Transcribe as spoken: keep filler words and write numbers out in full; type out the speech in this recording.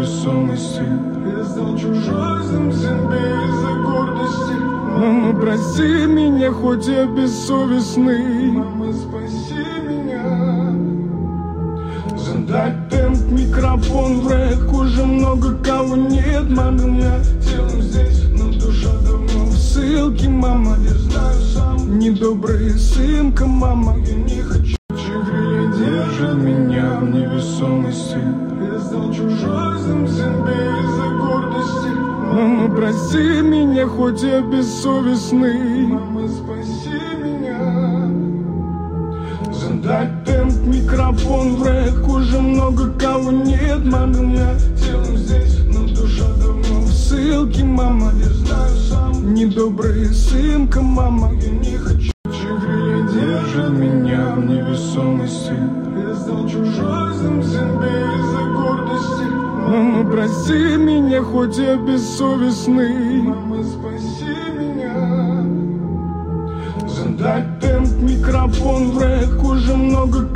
невесомости. Я стал чужим себе из-за гордости. Мама, прости меня, хоть я бессовестный. Мама, спаси меня. Задать темп, микрофон в рэк. Уже много кого нет. Мама, я телом здесь, но душа давно в ссылке. Мама, я знаю сам, недобрый сынка. Мама, я не хочу. Крылья держат меня в невесомости. Я стал чужим себе из-за гордости. Мама, прости меня, хоть я бессовестный. Мама, спаси меня. Задать темп, микрофон в рэк. Уже много кого нет. Мама, я телом здесь, но душа давно в ссылке. Мама, я знаю сам, недобрый сынка. Мама, я не хочу. Крылья держат меня в невесомости. Я стал чужим себе из-за гордости. Мама, прости меня, хоть я бессовестный. Мама, спаси меня. Задать темп, микрофон в рэк. Уже много